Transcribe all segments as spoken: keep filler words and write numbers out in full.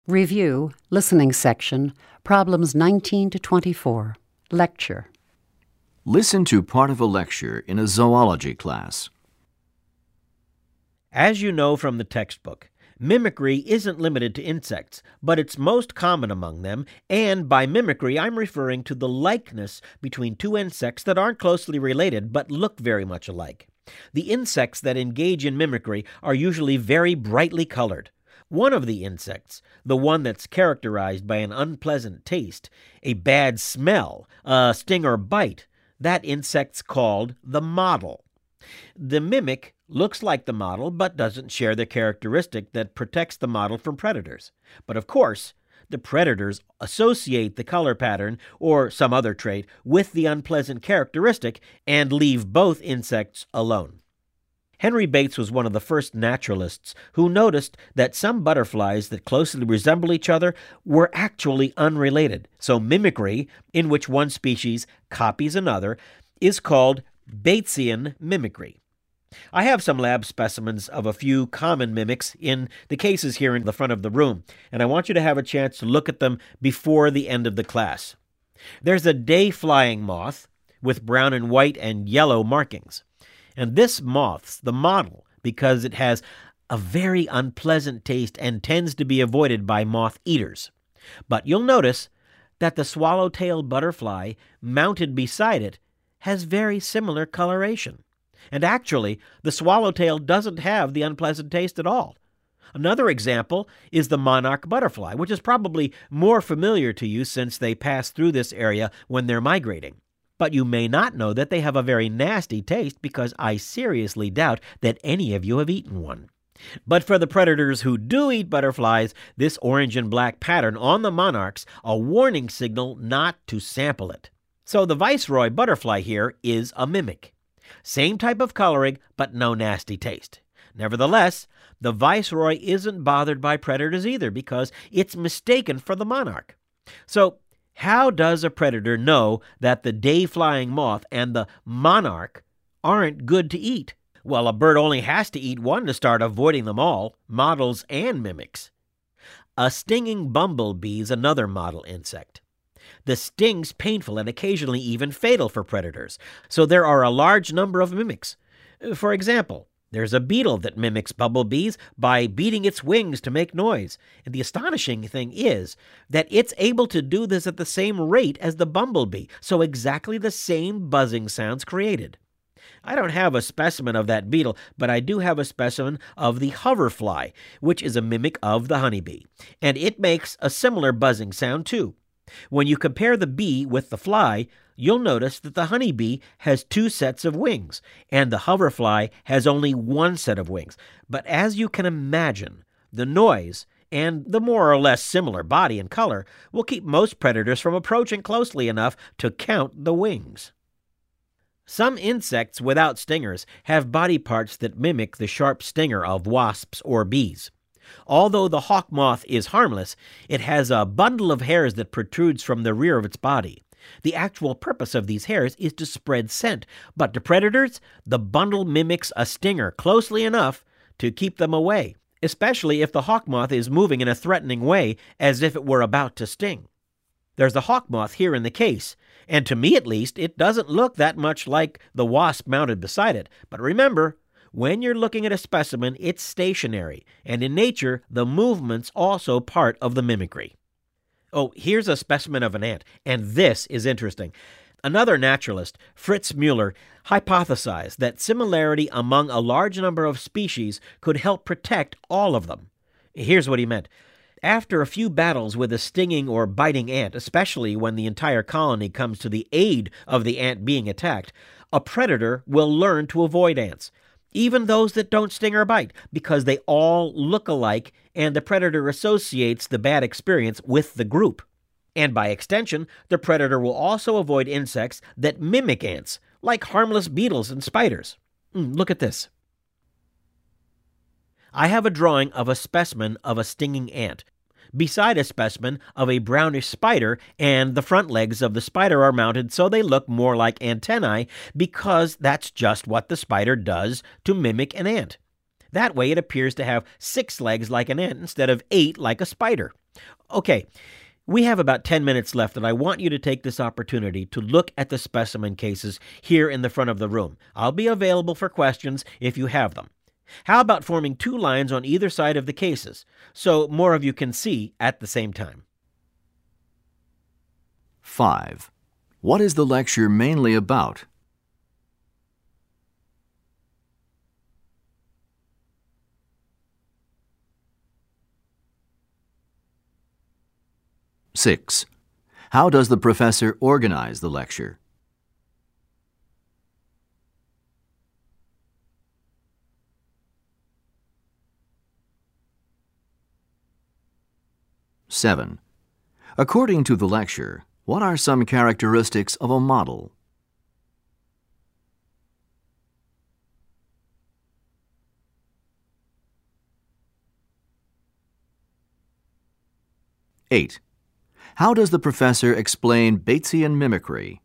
Review, Listening Section, Problems nineteen to twenty-four. Lecture. Listen to part of a lecture in a zoology class. As you know from the textbook, mimicry isn't limited to insects, but it's most common among them, and by mimicry I'm referring to the likeness between two insects that aren't closely related but look very much alike. The insects that engage in mimicry are usually very brightly colored. One of the insects, the one that's characterized by an unpleasant taste, a bad smell, a sting or bite, that insect's called the mottle. The mimic looks like the mottle but doesn't share the characteristic that protects the mottle from predators. But of course, the predators associate the color pattern or some other trait with the unpleasant characteristic and leave both insects alone. Henry Bates was one of the first naturalists who noticed that some butterflies that closely resemble each other were actually unrelated. So mimicry, in which one species copies another, is called Batesian mimicry. I have some lab specimens of a few common mimics in the cases here in the front of the room, and I want you to have a chance to look at them before the end of the class. There's a day-flying moth with brown and white and yellow markings. And this moth's the mottle because it has a very unpleasant taste and tends to be avoided by moth eaters. But you'll notice that the swallow-tailed butterfly mounted beside it has very similar coloration. And actually, the swallowtail doesn't have the unpleasant taste at all. Another example is the monarch butterfly, which is probably more familiar to you since they pass through this area when they're migrating. But you may not know that they have a very nasty taste because I seriously doubt that any of you have eaten one. But for the predators who do eat butterflies, this orange and black pattern on the monarch's a warning signal not to sample it. So the viceroy butterfly here is a mimic. Same type of coloring, but no nasty taste. Nevertheless, the viceroy isn't bothered by predators either because it's mistaken for the monarch. So how does a predator know that the day-flying moth and the monarch aren't good to eat? Well, a bird only has to eat one to start avoiding them all, mottles and mimics. A stinging bumblebee is another mottle insect. The sting's painful and occasionally even fatal for predators, so there are a large number of mimics. For example, there's a beetle that mimics bumblebees by beating its wings to make noise. And the astonishing thing is that it's able to do this at the same rate as the bumblebee, so exactly the same buzzing sounds created. I don't have a specimen of that beetle, but I do have a specimen of the hoverfly, which is a mimic of the honeybee. And it makes a similar buzzing sound too. When you compare the bee with the fly, you'll notice that the honeybee has two sets of wings, and the hoverfly has only one set of wings. But as you can imagine, the noise and the more or less similar body and color will keep most predators from approaching closely enough to count the wings. Some insects without stingers have body parts that mimic the sharp stinger of wasps or bees. Although the hawk moth is harmless, it has a bundle of hairs that protrudes from the rear of its body. The actual purpose of these hairs is to spread scent, but to predators, the bundle mimics a stinger closely enough to keep them away, especially if the hawk moth is moving in a threatening way as if it were about to sting. There's a hawk moth here in the case, and to me at least, it doesn't look that much like the wasp mounted beside it. But remember, when you're looking at a specimen, it's stationary, and in nature, the movement's also part of the mimicry. Oh, here's a specimen of an ant, and this is interesting. Another naturalist, Fritz Müller, hypothesized that similarity among a large number of species could help protect all of them. Here's what he meant. After a few battles with a stinging or biting ant, especially when the entire colony comes to the aid of the ant being attacked, a predator will learn to avoid ants, even those that don't sting or bite, because they all look alike and the predator associates the bad experience with the group. And by extension, the predator will also avoid insects that mimic ants, like harmless beetles and spiders. Mm, look at this. I have a drawing of a specimen of a stinging ant, beside a specimen of a brownish spider, and the front legs of the spider are mounted so they look more like antennae because that's just what the spider does to mimic an ant. That way it appears to have six legs like an ant instead of eight like a spider. Okay, we have about ten minutes left, and I want you to take this opportunity to look at the specimen cases here in the front of the room. I'll be available for questions if you have them. How about forming two lines on either side of the cases so more of you can see at the same time? five. What is the lecture mainly about? six. How does the professor organize the lecture? seven. According to the lecture, what are some characteristics of a model? eight. How does the professor explain Batesian mimicry?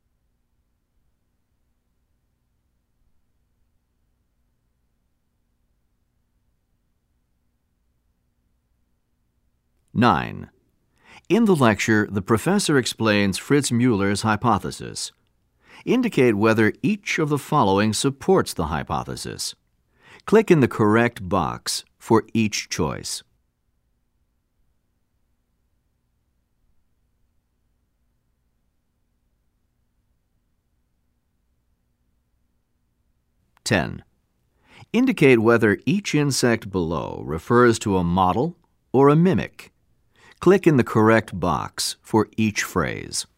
nine. In the lecture, the professor explains Fritz Müller's hypothesis. Indicate whether each of the following supports the hypothesis. Click in the correct box for each choice. ten. Indicate whether each insect below refers to a model or a mimic. Click in the correct box for each phrase.